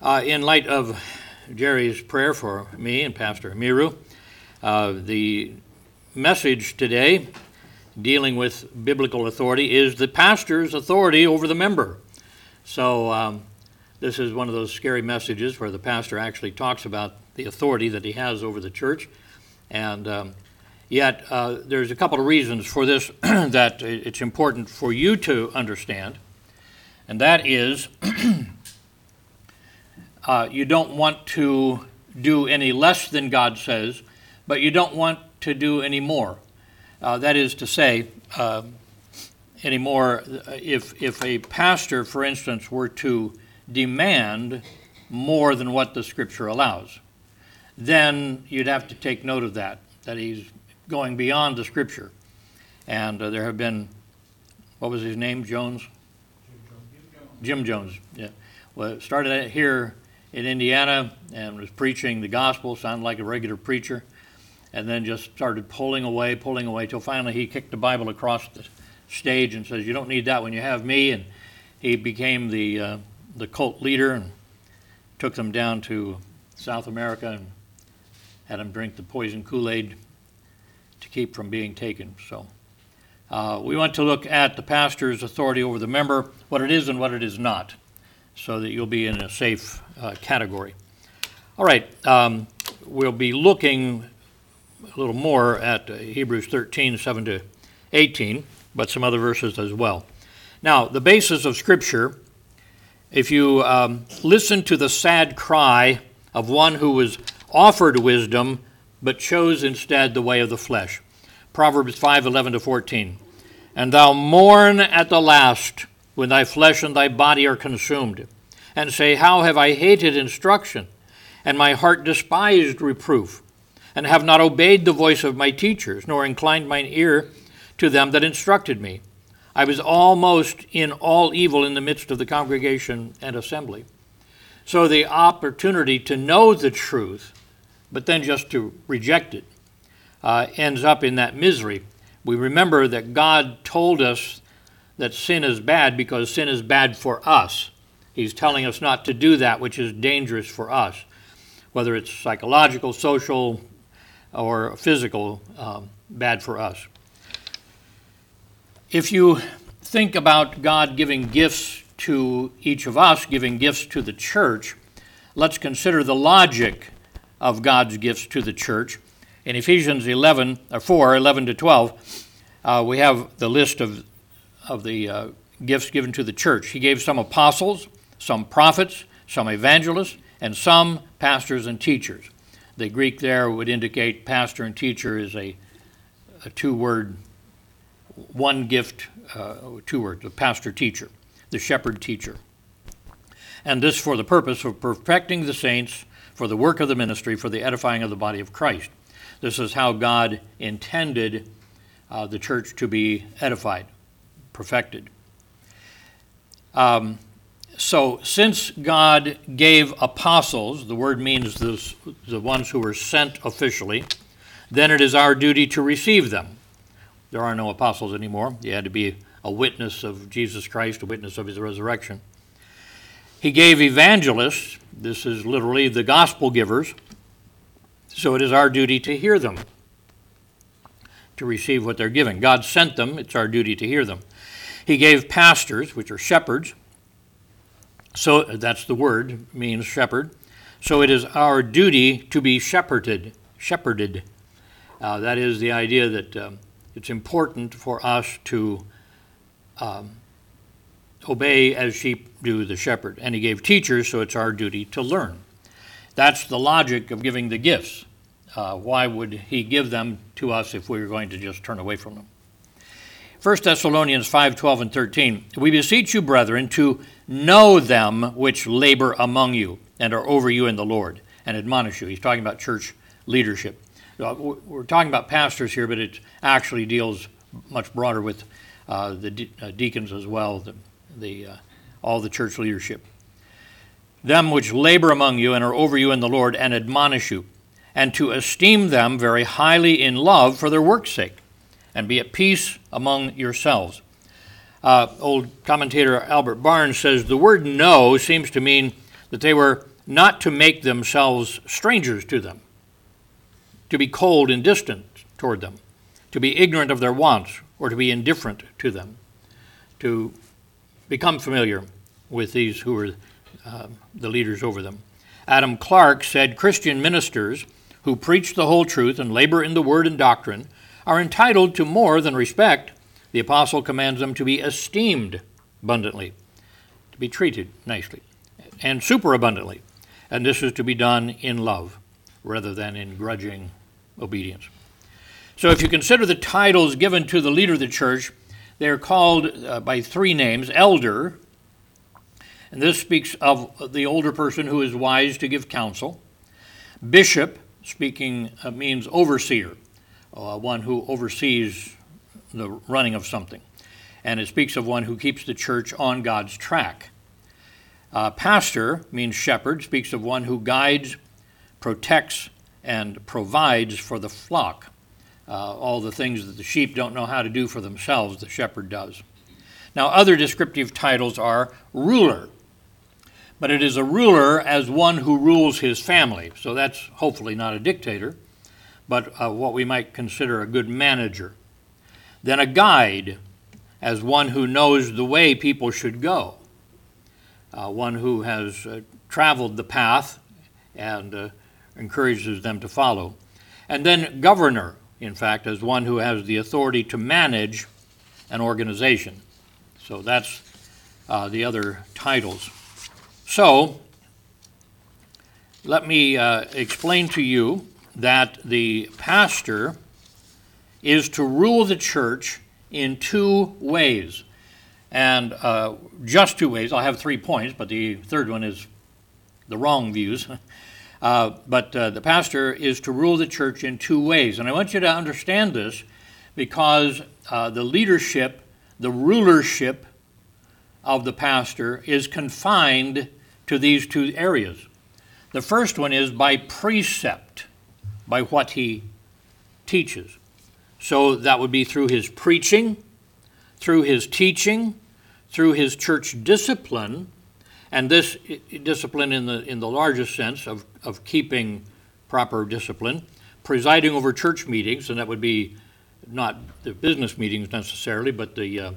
In light of Jerry's prayer for me and Pastor Miru, the message today dealing with biblical authority is the pastor's authority over the member. So this is one of those scary messages where the pastor actually talks about the authority that he has over the church. And yet there's a couple of reasons for this that it's important for you to understand. And that is you don't want to do any less than God says, but you don't want to do any more. That is to say, anymore, if a pastor, for instance, were to demand more than what the Scripture allows, then you'd have to take note of that he's going beyond the Scripture. And there have been, what was his name, Jones? Jim Jones, yeah. Well, it started here in Indiana and was preaching the gospel, sounded like a regular preacher, and then just started pulling away, till finally he kicked the Bible across the stage and says, "You don't need that when you have me." And he became the cult leader and took them down to South America and had them drink the poison Kool-Aid to keep from being taken. So we want to look at the pastor's authority over the member, what it is and what it is not, so that you'll be in a safe category. All right, we'll be looking a little more at Hebrews 13, 7 to 18, but some other verses as well. Now, the basis of Scripture, if you listen to the sad cry of one who was offered wisdom, but chose instead the way of the flesh. Proverbs 5, 11 to 14. "And thou mourn at the last, when thy flesh and thy body are consumed, and say, How have I hated instruction, and my heart despised reproof, and have not obeyed the voice of my teachers, nor inclined mine ear to them that instructed me. I was almost in all evil in the midst of the congregation and assembly." So the opportunity to know the truth, but then just to reject it, ends up in that misery. We remember that God told us that sin is bad because sin is bad for us. He's telling us not to do that which is dangerous for us, whether it's psychological, social, or physical, bad for us. If you think about God giving gifts to each of us, giving gifts to the church, let's consider the logic of God's gifts to the church. In Ephesians 4, 11 to 12, we have the list of the gifts given to the church. He gave some apostles, some prophets, some evangelists, and some pastors and teachers. The Greek there would indicate pastor and teacher is a two-word, one gift, two words, the pastor-teacher, the shepherd-teacher. And this for the purpose of perfecting the saints, for the work of the ministry, for the edifying of the body of Christ. This is how God intended the church to be edified, perfected. So since God gave apostles, the word means the ones who were sent officially, then it is our duty to receive them. There are no apostles anymore. You had to be a witness of Jesus Christ, a witness of his resurrection. He gave evangelists, this is literally the gospel givers, so it is our duty to hear them, to receive what they're giving. God sent them, it's our duty to hear them. He gave pastors, which are shepherds, so that's the word, means shepherd. So it is our duty to be shepherded. That is the idea that it's important for us to obey as sheep do the shepherd. And he gave teachers, so it's our duty to learn. That's the logic of giving the gifts. Why would he give them to us if we were going to just turn away from them? 1 Thessalonians 5, 12 and 13. "We beseech you, brethren, to know them which labor among you and are over you in the Lord, and admonish you." He's talking about church leadership. We're talking about pastors here, but it actually deals much broader with the deacons as well, all the church leadership. "Them which labor among you and are over you in the Lord, and admonish you, and to esteem them very highly in love for their work's sake, and be at peace among yourselves." Old commentator Albert Barnes says the word "know" seems to mean that they were not to make themselves strangers to them, to be cold and distant toward them, to be ignorant of their wants, or to be indifferent to them, to become familiar with these who are the leaders over them. Adam Clarke said, Christian ministers who preach the whole truth and labor in the word and doctrine are entitled to more than respect. The apostle commands them to be esteemed abundantly, to be treated nicely, and superabundantly. And this is to be done in love rather than in grudging obedience. So if you consider the titles given to the leader of the church, they are called by three names: elder, and this speaks of the older person who is wise to give counsel; bishop, speaking means overseer, one who oversees the running of something, and it speaks of one who keeps the church on God's track. Pastor means shepherd, speaks of one who guides, protects, and provides for the flock. All the things that the sheep don't know how to do for themselves, the shepherd does. Now, other descriptive titles are ruler, but it is a ruler as one who rules his family. So that's hopefully not a dictator, but what we might consider a good manager. Then a guide, as one who knows the way people should go, one who has traveled the path and encourages them to follow. And then governor, in fact, as one who has the authority to manage an organization. So that's the other titles. So let me explain to you that the pastor is to rule the church in two ways. And just two ways. I'll have 3 points, but the third one is the wrong views. But the pastor is to rule the church in two ways. And I want you to understand this because the leadership, the rulership of the pastor is confined to these two areas. The first one is by precept, by what he teaches. So that would be through his preaching, through his teaching, through his church discipline, and this discipline in the largest sense of keeping proper discipline, presiding over church meetings, and that would be not the business meetings necessarily, but the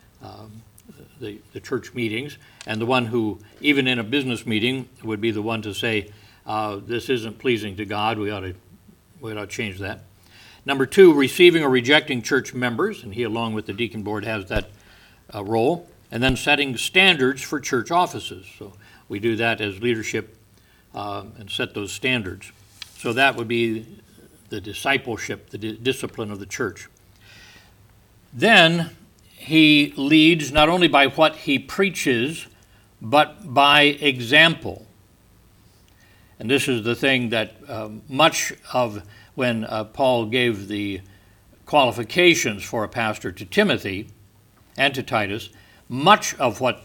church meetings, and the one who, even in a business meeting, would be the one to say, this isn't pleasing to God, we ought to change that. Number 2, receiving or rejecting church members, and he, along with the deacon board, has that role. And then setting standards for church offices. So we do that as leadership and set those standards. So that would be the discipleship, the discipline of the church. Then he leads not only by what he preaches, but by example. And this is the thing that much of when Paul gave the qualifications for a pastor to Timothy and to Titus, much of what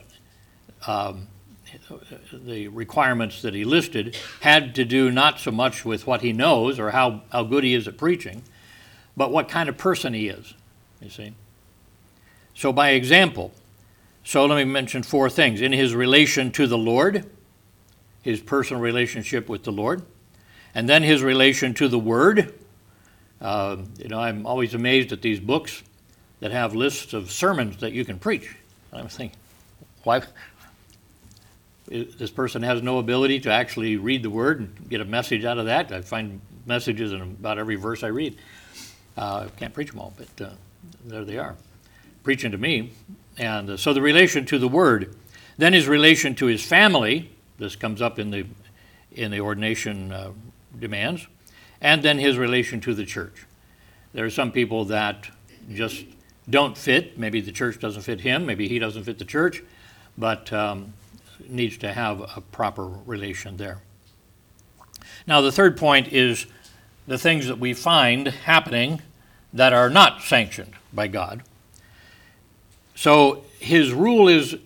the requirements that he listed had to do not so much with what he knows or how good he is at preaching, but what kind of person he is, you see. So by example, so let me mention 4 things. In his relation to the Lord, his personal relationship with the Lord, and then his relation to the Word. I'm always amazed at these books that have lists of sermons that you can preach. I'm thinking, why? This person has no ability to actually read the Word and get a message out of that. I find messages in about every verse I read. I can't preach them all, but there they are, preaching to me. And so the relation to the Word. Then his relation to his family. This comes up in the ordination demands. And then his relation to the church. There are some people that just don't fit. Maybe the church doesn't fit him. Maybe he doesn't fit the church. But needs to have a proper relation there. Now, the third point is the things that we find happening that are not sanctioned by God. So his rule is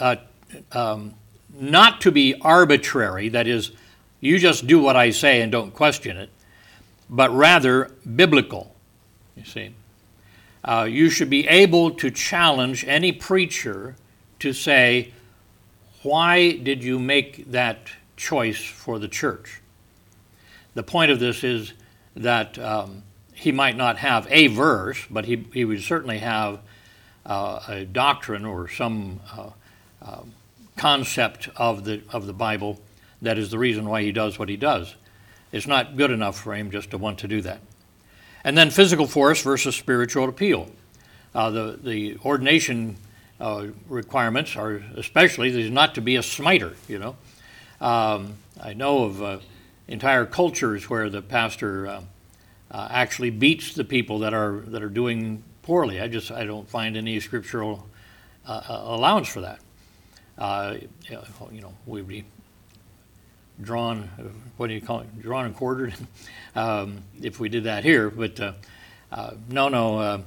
not to be arbitrary, that is, you just do what I say and don't question it, but rather biblical, you see. You should be able to challenge any preacher to say, why did you make that choice for the church. The point of this is that he might not have a verse, but he would certainly have a doctrine or some concept of the Bible that is the reason why he does what he does. It's not good enough for him just to want to do that. And then physical force versus spiritual appeal. The ordination requirements are especially there's not to be a smiter, you know. I know of entire cultures where the pastor actually beats the people that are doing poorly. I don't find any scriptural allowance for that. You know, we'd be drawn, what do you call it, drawn and quartered if we did that here. But no,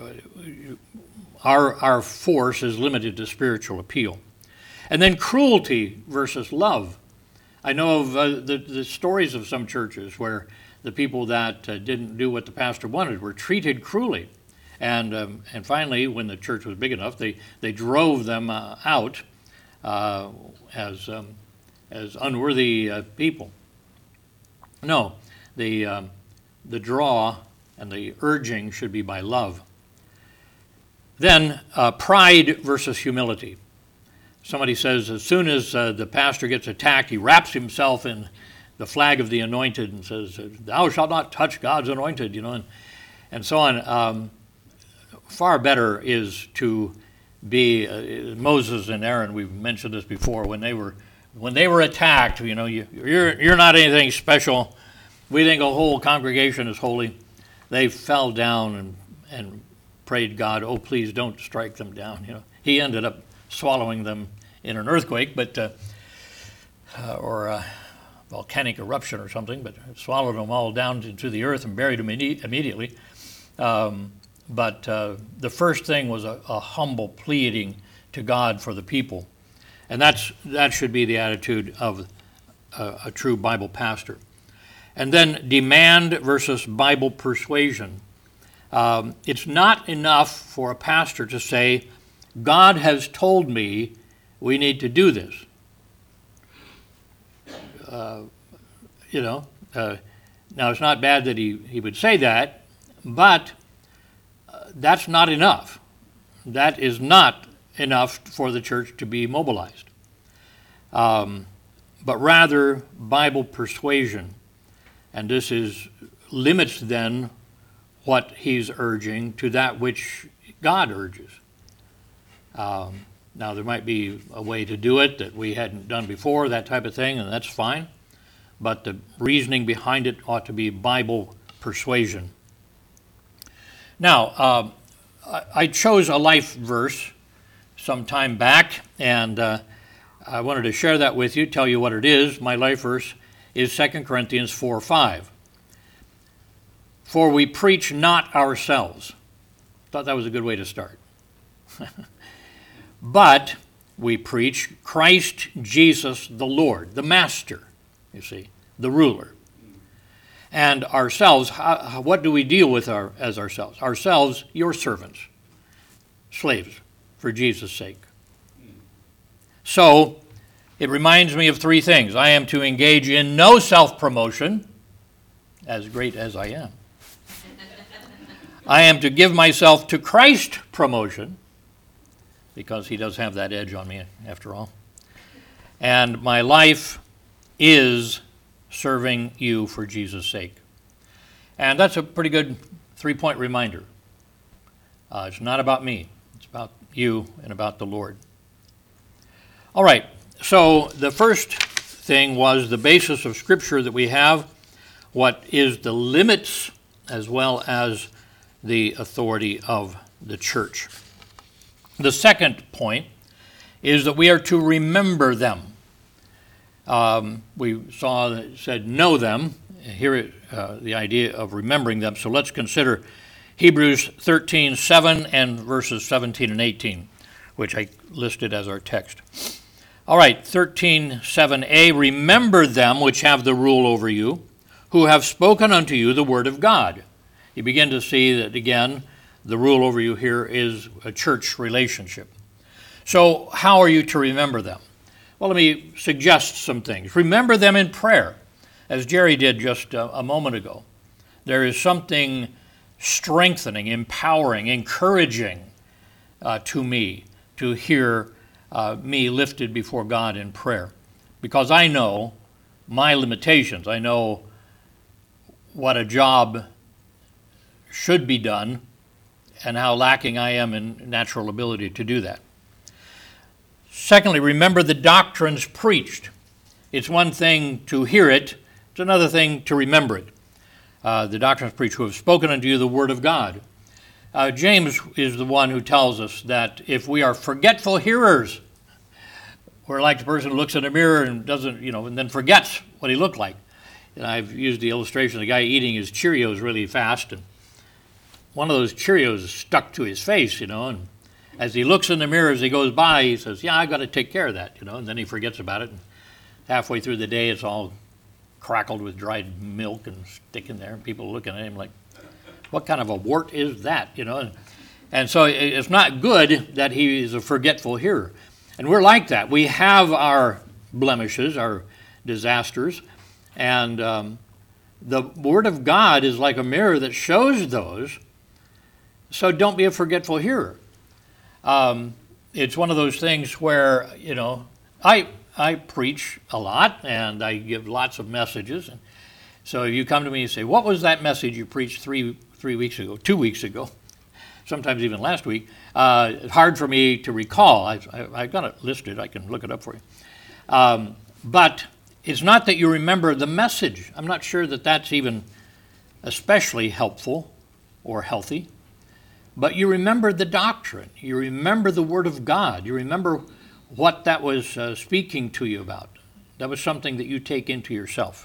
our force is limited to spiritual appeal. And then cruelty versus love. I know of the stories of some churches where the people that didn't do what the pastor wanted were treated cruelly. And finally, when the church was big enough, they drove them out as unworthy people. No, the draw and the urging should be by love. Then pride versus humility. Somebody says as soon as the pastor gets attacked, he wraps himself in the flag of the anointed and says, "Thou shalt not touch God's anointed," you know, and so on. Far better is to be Moses and Aaron. We've mentioned this before. When they were attacked, you know, you're not anything special. We think a whole congregation is holy. They fell down and prayed God, "Oh, please don't strike them down." You know, he ended up swallowing them in an earthquake, but or a volcanic eruption or something, but swallowed them all down into the earth and buried them immediately. But the first thing was a humble pleading to God for the people. And that should be the attitude of a true Bible pastor. And then demand versus Bible persuasion. It's not enough for a pastor to say, "God has told me we need to do this." Now it's not bad that he would say that, but that's not enough. That is not enough for the church to be mobilized. But rather Bible persuasion. And this limits then what he's urging to that which God urges. Now there might be a way to do it that we hadn't done before, that type of thing, and that's fine. But the reasoning behind it ought to be Bible persuasion. Now, I chose a life verse some time back, and I wanted to share that with you, tell you what it is. My life verse is 2 Corinthians 4:5. "For we preach not ourselves." Thought that was a good way to start. "But we preach Christ Jesus the Lord," the Master, you see, the ruler. "And ourselves," what do we deal with as ourselves? Ourselves, your servants, slaves, for Jesus' sake. So, it reminds me of three things. I am to engage in no self-promotion, as great as I am. I am to give myself to Christ promotion, because he does have that edge on me after all. And my life is serving you for Jesus' sake. And that's a pretty good three-point reminder. It's not about me. It's about you and about the Lord. All right, so the first thing was the basis of Scripture that we have, what is the limits as well as the authority of the church. The second point is that we are to remember them. We saw that it said know them. Here the idea of remembering them. So let's consider Hebrews 13:7 and verses 17 and 18, which I listed as our text. All right, 13:7a, "Remember them which have the rule over you, who have spoken unto you the word of God." You begin to see that, again, the rule over you here is a church relationship. So how are you to remember them? Well, let me suggest some things. Remember them in prayer, as Jerry did just a moment ago. There is something strengthening, empowering, encouraging to me to hear me lifted before God in prayer, because I know my limitations. I know what a job should be done and how lacking I am in natural ability to do that. Secondly, remember the doctrines preached. It's one thing to hear it, it's another thing to remember it. The doctrines preached, who have spoken unto you the word of God. James is the one who tells us that if we are forgetful hearers, we're like the person who looks in a mirror and doesn't, and then forgets what he looked like. And I've used the illustration of the guy eating his Cheerios really fast, and one of those Cheerios stuck to his face, and as he looks in the mirror as he goes by, he says, yeah, I got to take care of that, and then he forgets about it. And halfway through the day, it's all crackled with dried milk and sticking there, and people are looking at him like, what kind of a wart is that, And so it's not good that he is a forgetful hearer. And we're like that. We have our blemishes, our disasters, and the Word of God is like a mirror that shows those, so don't be a forgetful hearer. It's one of those things where, I preach a lot, and I give lots of messages, and so you come to me and say, what was that message you preached 3 weeks ago, 2 weeks ago, sometimes even last week? It's hard for me to recall. I've got it listed. I can look it up for you. But it's not that you remember the message. I'm not sure that that's even especially helpful or healthy. But you remember the doctrine. You remember the Word of God. You remember what that was speaking to you about. That was something that you take into yourself.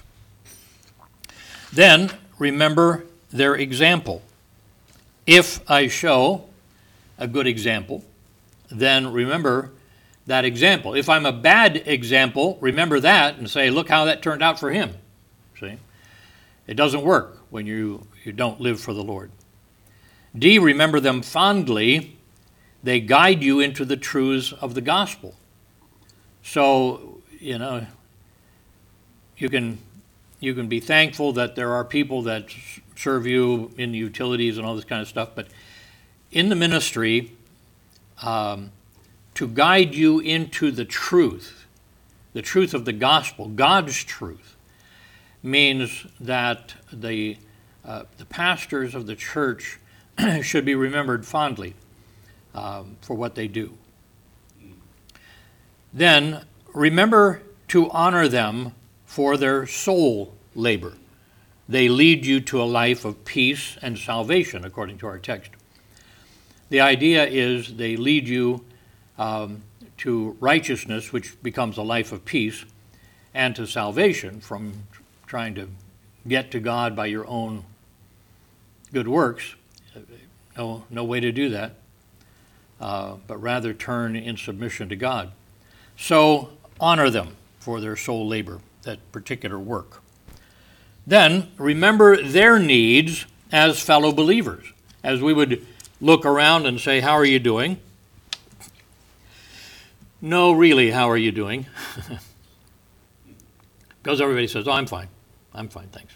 Then remember their example. If I show a good example, then remember that example. If I'm a bad example, remember that and say, look how that turned out for him. See? It doesn't work when you don't live for the Lord. D, remember them fondly. They guide you into the truths of the gospel. So, you can be thankful that there are people that serve you in utilities and all this kind of stuff, but in the ministry, to guide you into the truth of the gospel, God's truth, means that the pastors of the church should be remembered fondly for what they do. Then remember to honor them for their soul labor. They lead you to a life of peace and salvation, according to our text. The idea is they lead you to righteousness, which becomes a life of peace, and to salvation from trying to get to God by your own good works. No way to do that, but rather turn in submission to God. So honor them for their soul labor, that particular work. Then remember their needs as fellow believers. As we would look around and say, how are you doing? No, really, how are you doing? Because everybody says, oh, I'm fine. I'm fine, thanks.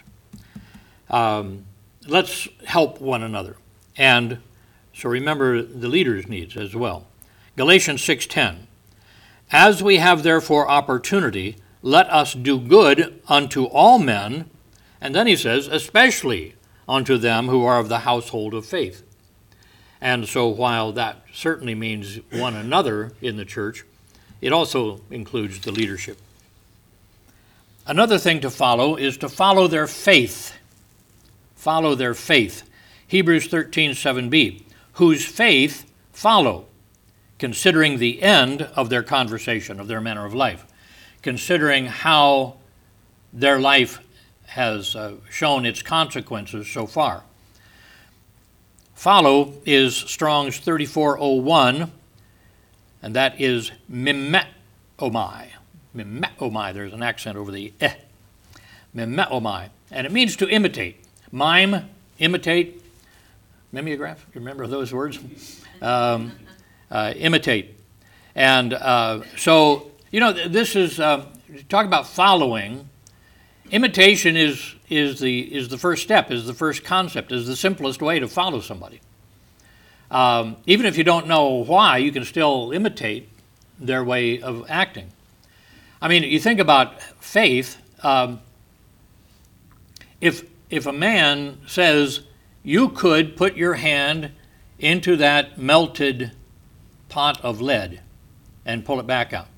Let's help one another. And so remember the leader's needs as well. Galatians 6:10. As we have therefore opportunity, let us do good unto all men, and then he says, especially unto them who are of the household of faith. And so while that certainly means one another in the church, it also includes the leadership. Another thing to follow is to follow their faith. Follow their faith. Hebrews 13:7b. Whose faith follow, considering the end of their conversation, of their manner of life, considering how their life has shown its consequences so far. Follow is Strong's 3401, and that is mimeomai. Mimeomai, there's an accent over the eh. Mimeomai, and it means to imitate. Mime, imitate, mimeograph, you remember those words? Imitate. And so This is, talk about following. Imitation is the first step, is the first concept, is the simplest way to follow somebody. Even if you don't know why, you can still imitate their way of acting. I mean, you think about faith. If a man says, you could put your hand into that melted pot of lead and pull it back out,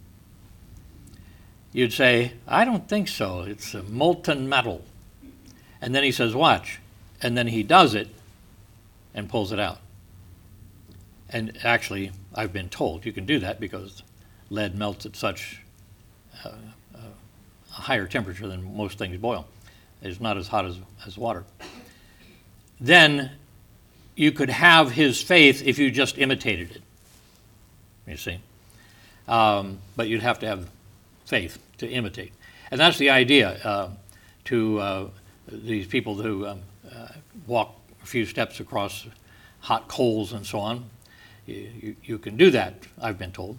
you'd say, I don't think so. It's a molten metal. And then he says, watch. And then he does it and pulls it out. And actually, I've been told you can do that because lead melts at such a higher temperature than most things boil. It's not as hot as water. Then you could have his faith if you just imitated it, you see. But you'd have to have faith to imitate. And that's the idea to these people who walk a few steps across hot coals and so on. You can do that, I've been told,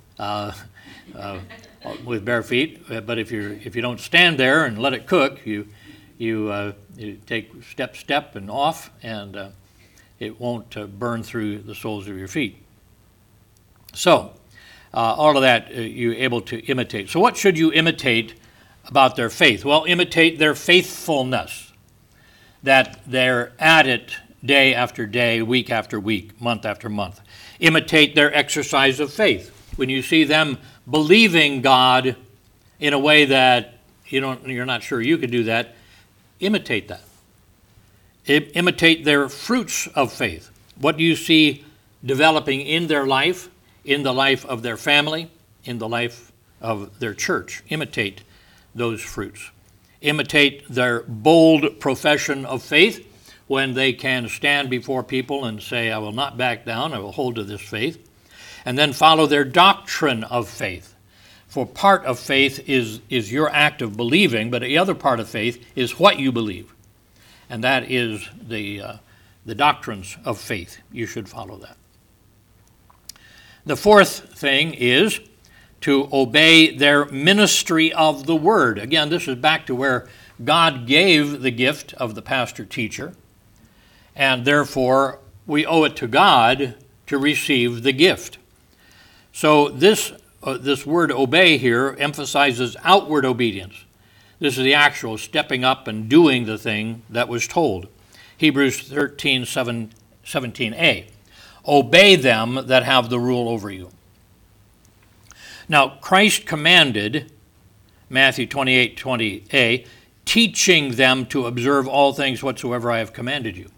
with bare feet. But if you don't stand there and let it cook, you take step and off, and it won't burn through the soles of your feet. So all of that you're able to imitate. So what should you imitate about their faith? Well, imitate their faithfulness, that they're at it day after day, week after week, month after month. Imitate their exercise of faith. When you see them believing God in a way that you're not sure you could do that, imitate that. Imitate their fruits of faith. What do you see developing in their life, in the life of their family, in the life of their church? Imitate those fruits. Imitate their bold profession of faith when they can stand before people and say, I will not back down, I will hold to this faith. And then follow their doctrine of faith. For part of faith is your act of believing, but the other part of faith is what you believe. And that is the doctrines of faith. You should follow that. The fourth thing is to obey their ministry of the word. Again, this is back to where God gave the gift of the pastor-teacher, and therefore we owe it to God to receive the gift. So this word obey here emphasizes outward obedience. This is the actual stepping up and doing the thing that was told. Hebrews 13:17a. Obey them that have the rule over you. Now, Christ commanded, Matthew 28:20a, teaching them to observe all things whatsoever I have commanded you.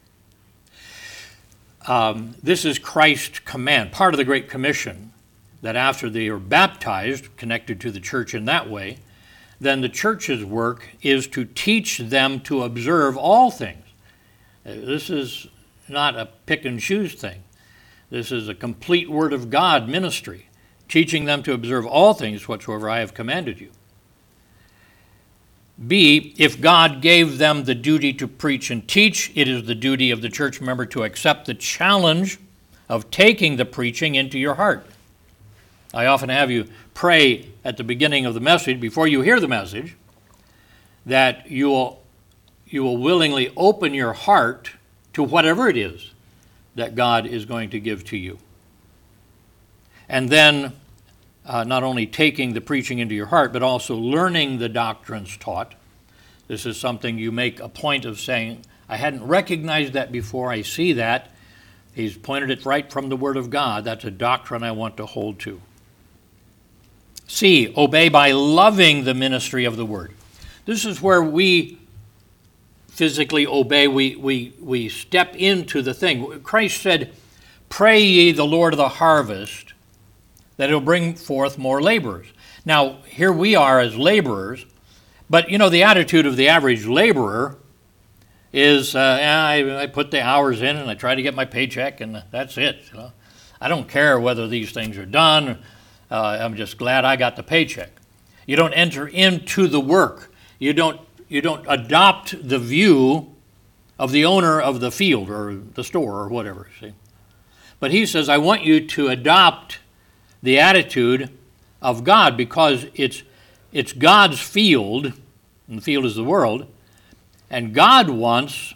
This is Christ's command, part of the Great Commission, that after they are baptized, connected to the church in that way, then the church's work is to teach them to observe all things. This is not a pick and choose thing. This is a complete Word of God ministry, teaching them to observe all things whatsoever I have commanded you. B, if God gave them the duty to preach and teach, it is the duty of the church member to accept the challenge of taking the preaching into your heart. I often have you pray at the beginning of the message, before you hear the message, that you will willingly open your heart to whatever it is that God is going to give to you. And then not only taking the preaching into your heart, but also learning the doctrines taught. This is something you make a point of saying, I hadn't recognized that before, I see that. He's pointed it right from the Word of God. That's a doctrine I want to hold to. C, obey by loving the ministry of the Word. This is where we physically obey. We step into the thing. Christ said, pray ye the Lord of the harvest, that he'll bring forth more laborers. Now, here we are as laborers, but the attitude of the average laborer is, I put the hours in and I try to get my paycheck and that's it. I don't care whether these things are done. I'm just glad I got the paycheck. You don't enter into the work. You don't adopt the view of the owner of the field or the store or whatever. See, but he says, I want you to adopt the attitude of God, because it's God's field, and the field is the world, and God wants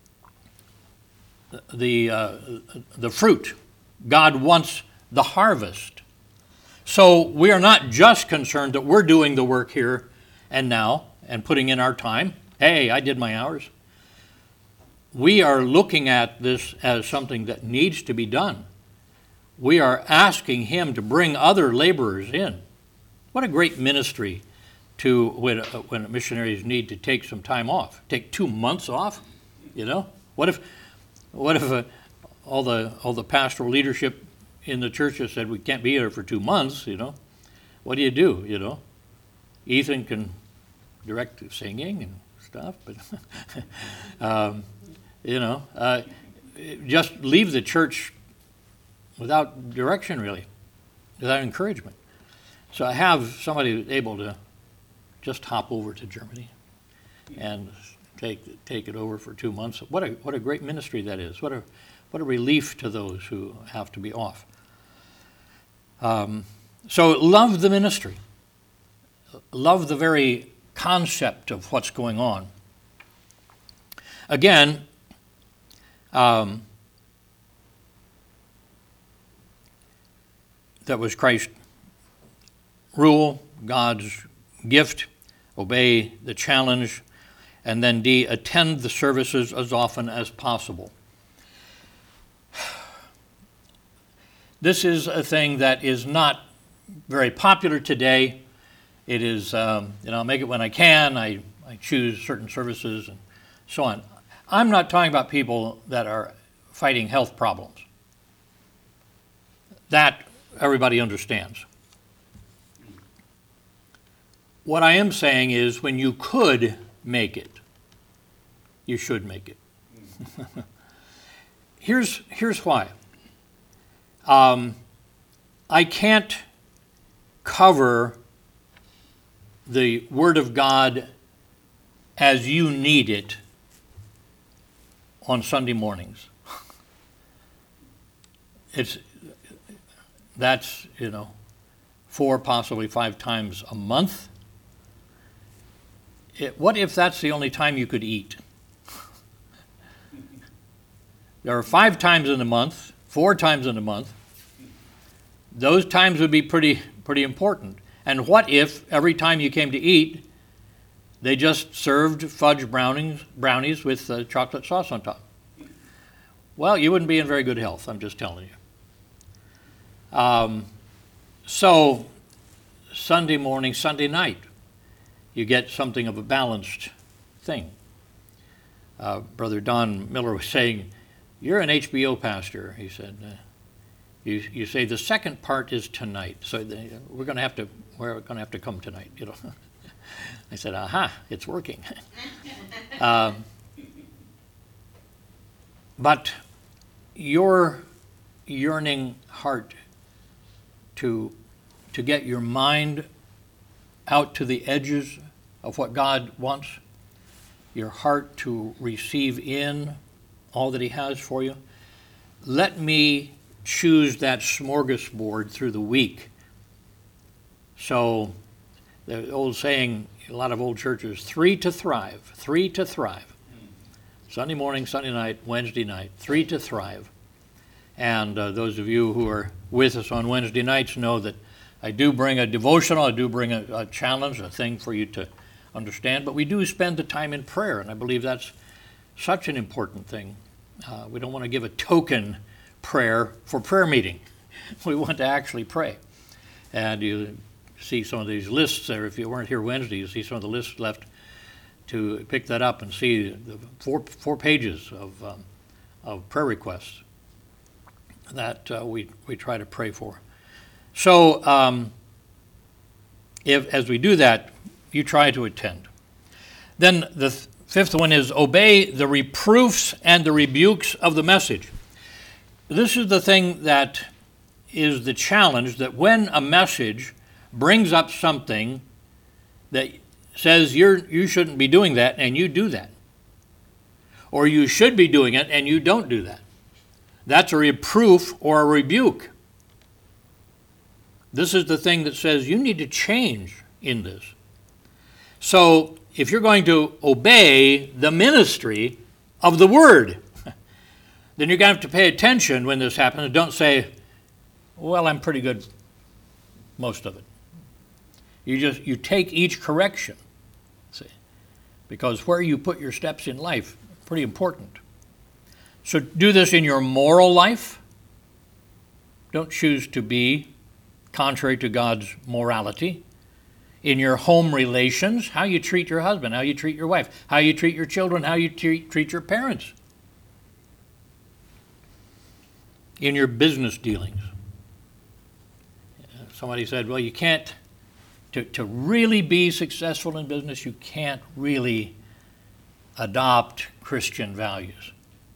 the fruit. God wants the harvest. So we are not just concerned that we're doing the work here and now and putting in our time. Hey, I did my hours. We are looking at this as something that needs to be done. We are asking him to bring other laborers in. What a great ministry to when missionaries need to take some time off. Take 2 months off, you know? What if all the pastoral leadership in the church has said we can't be here for 2 months, you know? What do, you know? Ethan can direct singing and stuff, but you know, just leave the church without direction, really, without encouragement. So I have somebody able to just hop over to Germany and take it over for 2 months. What a great ministry that is. What a relief to those who have to be off. So love the ministry. Love the very concept of what's going on. Again, that was Christ's rule, God's gift. Obey the challenge. And then D, attend the services as often as possible. This is a thing that is not very popular today. It is, I'll make it when I can. I choose certain services and so on. I'm not talking about people that are fighting health problems. That everybody understands. What I am saying is when you could make it, you should make it. Here's why. I can't cover the Word of God as you need it on Sunday mornings. That's 4, possibly 5 times a month. What if that's the only time you could eat? There are 5 times in a month, 4 times in a month. Those times would be pretty important. And what if every time you came to eat, they just served fudge brownies with chocolate sauce on top? Well, you wouldn't be in very good health, I'm just telling you. So Sunday morning, Sunday night, you get something of a balanced thing. Brother Don Miller was saying, "You're an HBO pastor," he said. You say the second part is tonight, so we're going to have to come tonight. I said, "Aha, it's working." But your yearning heart to get your mind out to the edges of what God wants, your heart to receive in all that He has for you, let me choose that smorgasbord through the week. So the old saying, a lot of old churches, 3 to thrive, 3 to thrive. Sunday morning, Sunday night, Wednesday night, 3 to thrive. And those of you who are with us on Wednesday nights know that I do bring a devotional, I do bring a challenge, a thing for you to understand, but we do spend the time in prayer, and I believe that's such an important thing. We don't want to give a token prayer for prayer meeting. We want to actually pray. And you see some of these lists there. If you weren't here Wednesday, you see some of the lists left to pick that up and see the four pages of prayer requests that we try to pray for. So as we do that, you try to attend. Then the fifth one is obey the reproofs and the rebukes of the message. This is the thing that is the challenge, that when a message brings up something that says you shouldn't be doing that and you do that, or you should be doing it and you don't do that, that's a reproof or a rebuke. This is the thing that says you need to change in this. So if you're going to obey the ministry of the Word, then you're going to have to pay attention when this happens. And don't say, well, I'm pretty good most of it. You take each correction, see, because where you put your steps in life, pretty important. So do this in your moral life. Don't choose to be contrary to God's morality. In your home relations, how you treat your husband, how you treat your wife, how you treat your children, how you treat your parents. In your business dealings. Somebody said, well, you can't, to really be successful in business, you can't really adopt Christian values.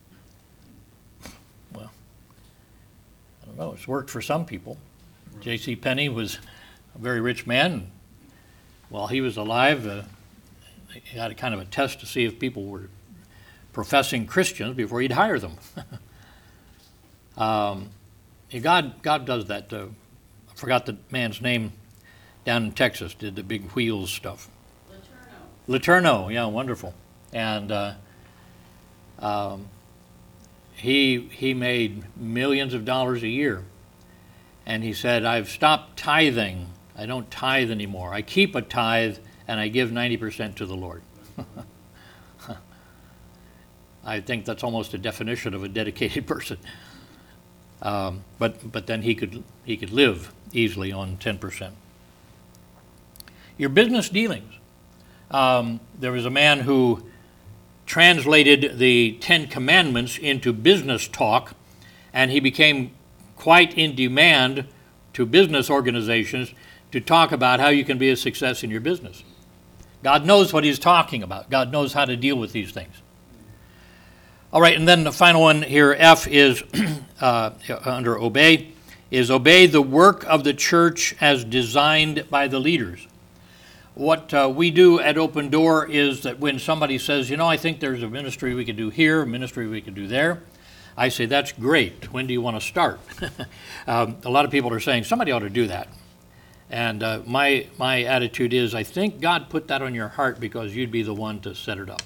Well, I don't know, it's worked for some people. J.C. Penney was a very rich man. While he was alive, he had a kind of a test to see if people were professing Christians before he'd hire them. God does that. I forgot the man's name down in Texas, did the big wheels stuff. Letourneau, yeah, wonderful. And he made millions of dollars a year. And he said, I've stopped tithing. I don't tithe anymore. I keep a tithe and I give 90% to the Lord. I think that's almost a definition of a dedicated person. But then he could live easily on 10%. Your business dealings. There was a man who translated the 10 Commandments into business talk, and he became quite in demand to business organizations to talk about how you can be a success in your business. God knows what he's talking about. God knows how to deal with these things. All right, and then the final one here, F, is under obey, is obey the work of the church as designed by the leaders. What we do at Open Door is that when somebody says, I think there's a ministry we could do here, a ministry we could do there, I say, that's great. When do you want to start? A lot of people are saying, somebody ought to do that. And my attitude is, I think God put that on your heart because you'd be the one to set it up.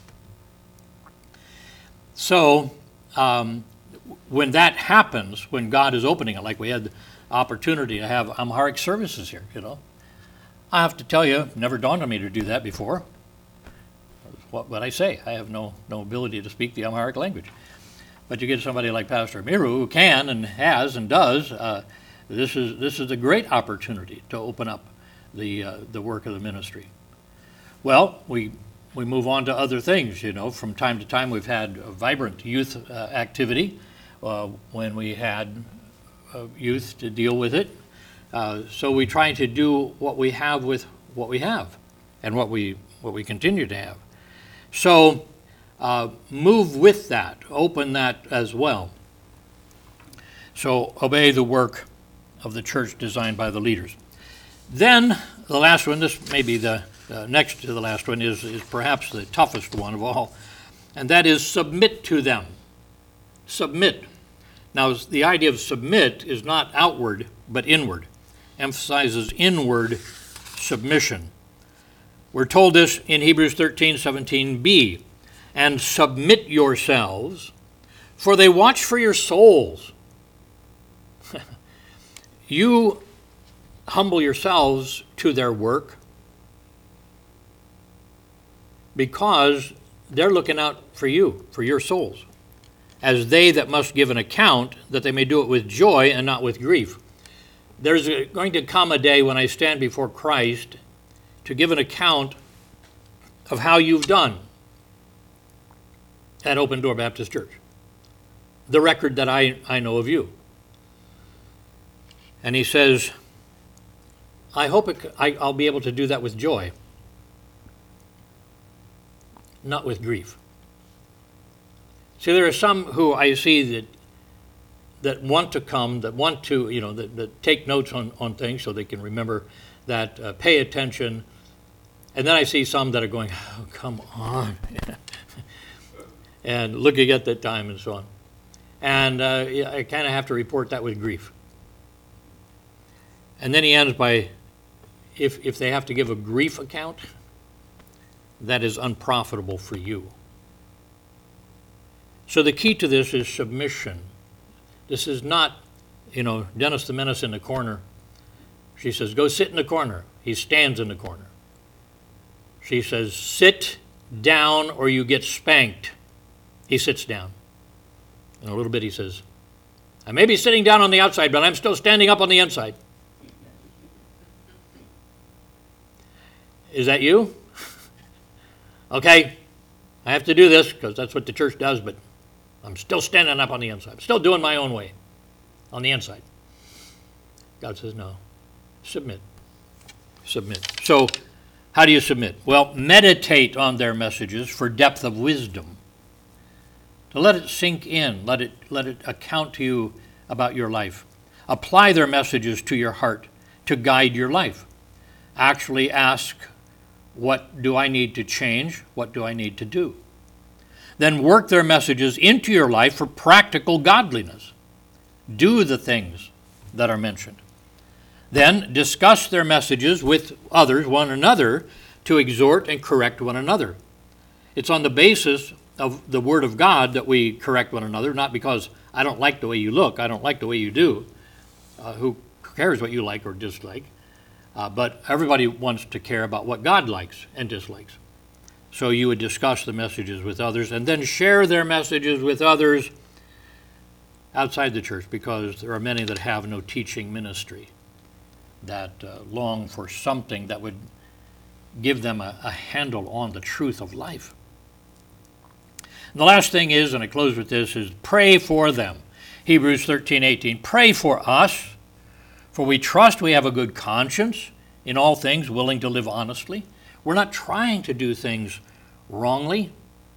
So when that happens, when God is opening it, like we had the opportunity to have Amharic services here, I have to tell you, it never dawned on me to do that before. What would I say? I have no ability to speak the Amharic language. But you get somebody like Pastor Miru who can and has and does. This is a great opportunity to open up the work of the ministry. Well, we move on to other things. From time to time we've had a vibrant youth activity when we had youth to deal with it. So we try to do what we have with what we have and what we continue to have. So move with that, open that as well. So obey the work of the church designed by the leaders. Then the last one, this may be the next to the last one, is perhaps the toughest one of all, and that is submit to them. Submit. Now, the idea of submit is not outward, but inward. Emphasizes inward submission. We're told this in Hebrews 13:17b, and submit yourselves, for they watch for your souls. You humble yourselves to their work because they're looking out for you, for your souls, as they that must give an account, that they may do it with joy and not with grief. There's going to come a day when I stand before Christ to give an account of how you've done at Open Door Baptist Church, the record that I know of you. And he says, I hope I'll be able to do that with joy, not with grief. See, there are some who I see that want to come, that want to, that take notes on things so they can remember that, pay attention. And then I see some that are going, oh, come on, and looking at that time and so on. And I kind of have to report that with grief. And then he ends by, if they have to give a grief account, that is unprofitable for you. So the key to this is submission. This is not, Dennis the Menace in the corner. She says, go sit in the corner. He stands in the corner. She says, sit down or you get spanked. He sits down. In a little bit he says, I may be sitting down on the outside, but I'm still standing up on the inside. Is that you? Okay, I have to do this because that's what the church does, but I'm still standing up on the inside. I'm still doing my own way on the inside. God says, no, submit. Submit. So how do you submit? Well, meditate on their messages for depth of wisdom. To let it sink in, let it account to you about your life. Apply their messages to your heart to guide your life. Actually ask, what do I need to change? What do I need to do? Then work their messages into your life for practical godliness. Do the things that are mentioned. Then discuss their messages with others, one another, to exhort and correct one another. It's on the basis of the Word of God that we correct one another, not because I don't like the way you look, I don't like the way you do. Who cares what you like or dislike? But everybody wants to care about what God likes and dislikes. So you would discuss the messages with others and then share their messages with others outside the church, because there are many that have no teaching ministry, that long for something that would give them a handle on the truth of life. And the last thing is, and I close with this, is pray for them. Hebrews 13:18, pray for us, for we trust we have a good conscience in all things, willing to live honestly. We're not trying to do things wrongly,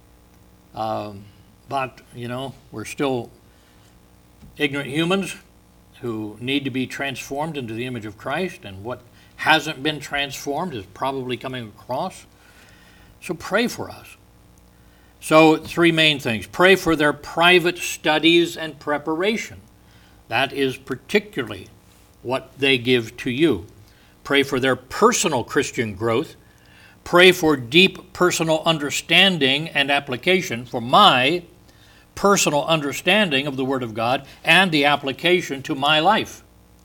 but, we're still ignorant humans who need to be transformed into the image of Christ, and what hasn't been transformed is probably coming across. So pray for us. So 3 main things. Pray for their private studies and preparation. That is particularly what they give to you. Pray for their personal Christian growth. Pray for deep personal understanding and application, for my personal understanding of the Word of God and the application to my life.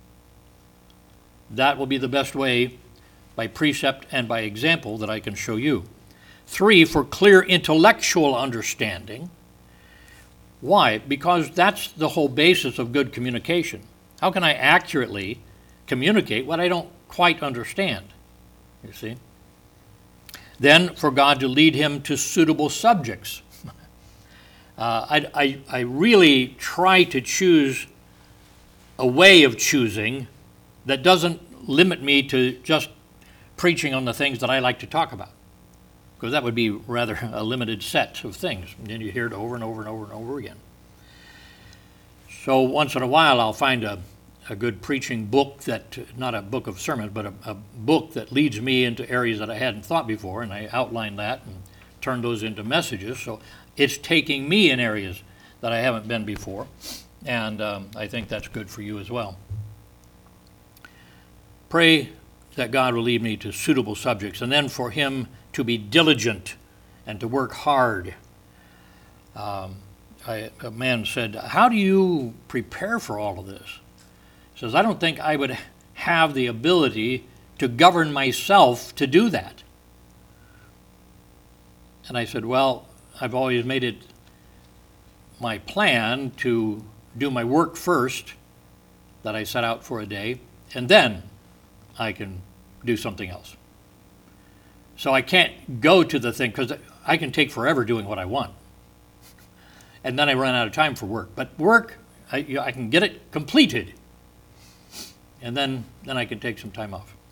That will be the best way, by precept and by example, that I can show you. 3, for clear intellectual understanding. Why? Because that's the whole basis of good communication. How can I accurately communicate what I don't quite understand? You see? Then for God to lead him to suitable subjects. I really try to choose a way of choosing that doesn't limit me to just preaching on the things that I like to talk about, because that would be rather a limited set of things. And then you hear it over and over and over and over again. So once in a while I'll find a good preaching book, that, not a book of sermons, but a book that leads me into areas that I hadn't thought before, and I outline that and turn those into messages. So it's taking me in areas that I haven't been before, and I think that's good for you as well. Pray that God will lead me to suitable subjects, and then for him to be diligent and to work hard. A man said, how do you prepare for all of this? He says, I don't think I would have the ability to govern myself to do that. And I said, well, I've always made it my plan to do my work first that I set out for a day, and then I can do something else. So I can't go to the thing, because I can take forever doing what I want. And then I run out of time for work. But work, I can get it completed, and then I can take some time off.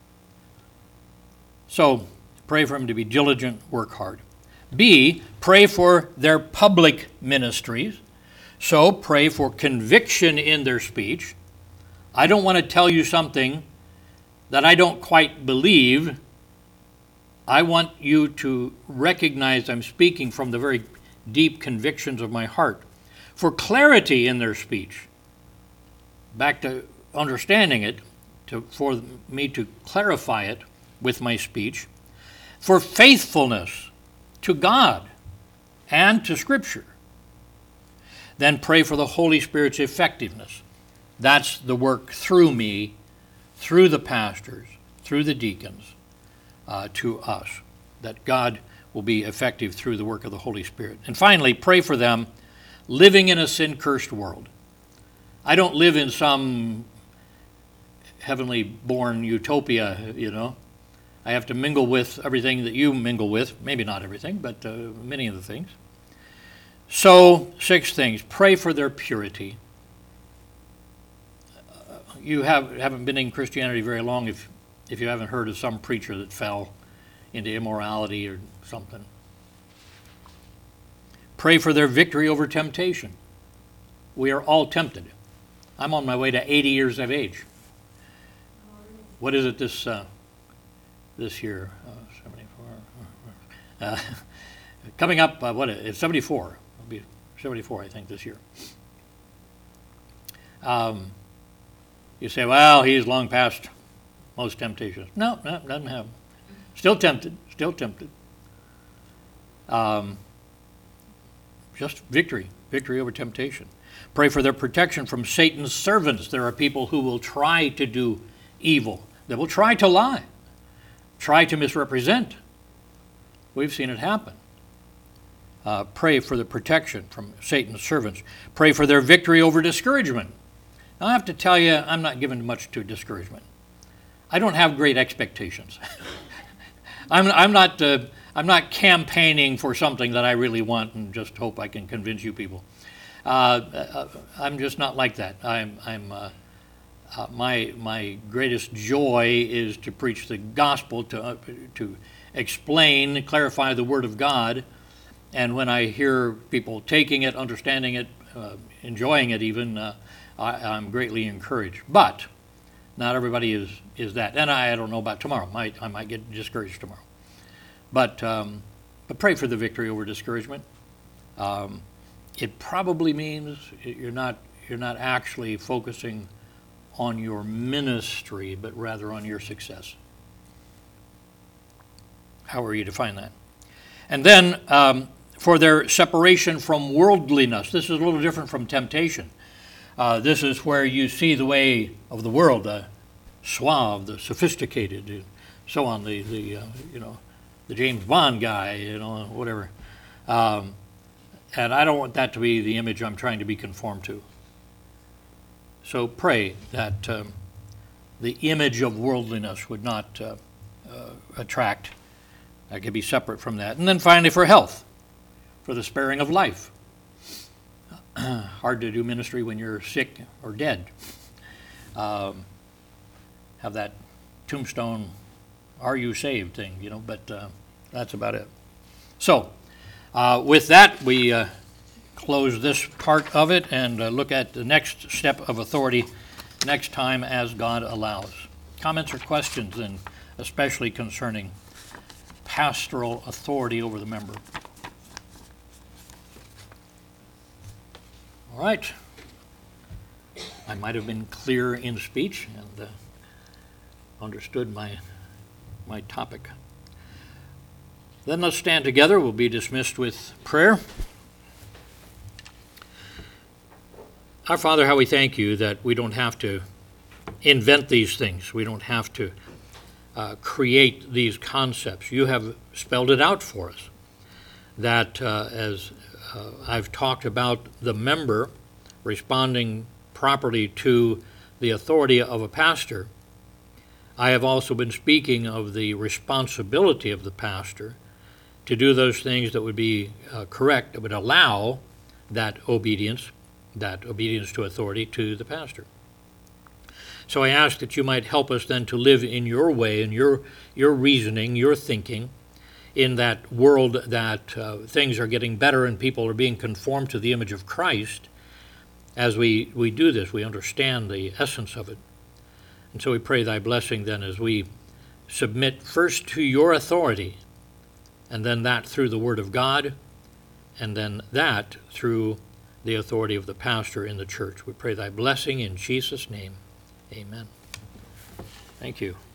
So pray for him to be diligent, work hard. B, pray for their public ministries. So pray for conviction in their speech. I don't want to tell you something that I don't quite believe. I want you to recognize I'm speaking from the very deep convictions of my heart. For clarity in their speech. Back to understanding it, for me to clarify it with my speech, for faithfulness to God and to Scripture. Then pray for the Holy Spirit's effectiveness. That's the work through me, through the pastors, through the deacons, to us, that God will be effective through the work of the Holy Spirit. And finally, pray for them living in a sin-cursed world. I don't live in some heavenly born utopia, you know. I have to mingle with everything that you mingle with, maybe not everything, but many of the things. So, 6 things. Pray for their purity. You haven't been in Christianity very long if you haven't heard of some preacher that fell into immorality or something. Pray for their victory over temptation. We are all tempted. I'm on my way to 80 years of age. What is it this year? 74. Coming up, it's 74. It'll be 74, I think, this year. You say, well, he's long past most temptations. No, doesn't have. Still tempted. Just victory over temptation. Pray for their protection from Satan's servants. There are people who will try to do evil. They will try to lie, try to misrepresent. We've seen it happen. Pray for the protection from Satan's servants. Pray for their victory over discouragement. Now, I have to tell you, I'm not given much to discouragement. I don't have great expectations. I'm not campaigning for something that I really want and just hope I can convince you people. I'm just not like that. My greatest joy is to preach the gospel, to explain, clarify the Word of God, and when I hear people taking it, understanding it, enjoying it even, I'm greatly encouraged. But not everybody is that. And I don't know about tomorrow. I might get discouraged tomorrow. But pray for the victory over discouragement. It probably means you're not actually focusing on your ministry, but rather on your success. How are you to find that? And then for their separation from worldliness. This is a little different from temptation. This is where you see the way of the world, the suave, the sophisticated, and so on. The James Bond guy, whatever. And I don't want that to be the image I'm trying to be conformed to. So pray that the image of worldliness would not attract. I could be separate from that. And then finally for health, for the sparing of life. Hard to do ministry when you're sick or dead. Have that tombstone, are you saved thing, but that's about it. So, with that, we close this part of it and look at the next step of authority next time as God allows. Comments or questions, and especially concerning pastoral authority over the member. All right. I might have been clear in speech and understood my topic. Then let's stand together. We'll be dismissed with prayer. Our Father, how we thank you that we don't have to invent these things. We don't have to create these concepts. You have spelled it out for us. That as I've talked about the member responding properly to the authority of a pastor, I have also been speaking of the responsibility of the pastor to do those things that would be correct, that would allow that obedience to authority to the pastor. So I ask that you might help us then to live in your way, in your reasoning, your thinking, in that world that things are getting better and people are being conformed to the image of Christ. As we do this, we understand the essence of it. And so we pray thy blessing then as we submit first to your authority, and then that through the Word of God, and then that through the authority of the pastor in the church. We pray thy blessing in Jesus' name. Amen. Thank you.